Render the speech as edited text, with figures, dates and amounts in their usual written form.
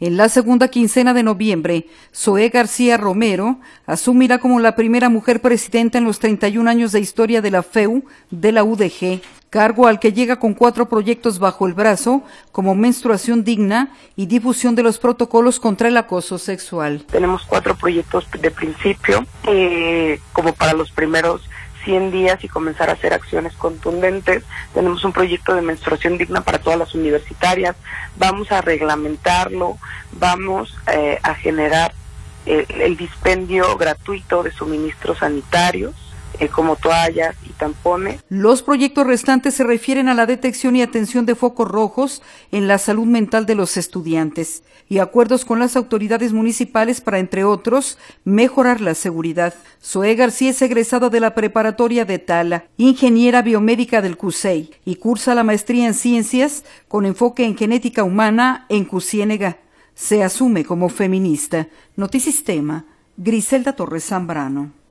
En la segunda quincena de noviembre, Zoé García Romero asumirá como la primera mujer presidenta en los 31 años de historia de la FEU de la UDG, cargo al que llega con 4 proyectos bajo el brazo, como menstruación digna y difusión de los protocolos contra el acoso sexual. Tenemos 4 proyectos de principio, como para los primeros 100 días y comenzar a hacer acciones contundentes. Tenemos un proyecto de menstruación digna para todas las universitarias, vamos a reglamentarlo, vamos a generar el dispendio gratuito de suministros sanitarios, como toallas y tampones. Los proyectos restantes se refieren a la detección y atención de focos rojos en la salud mental de los estudiantes y acuerdos con las autoridades municipales para, entre otros, mejorar la seguridad. Zoé García es egresada de la preparatoria de Tala, ingeniera biomédica del CUSEI y cursa la maestría en ciencias con enfoque en genética humana en CUCIénega. Se asume como feminista. Notisistema, Griselda Torres Zambrano.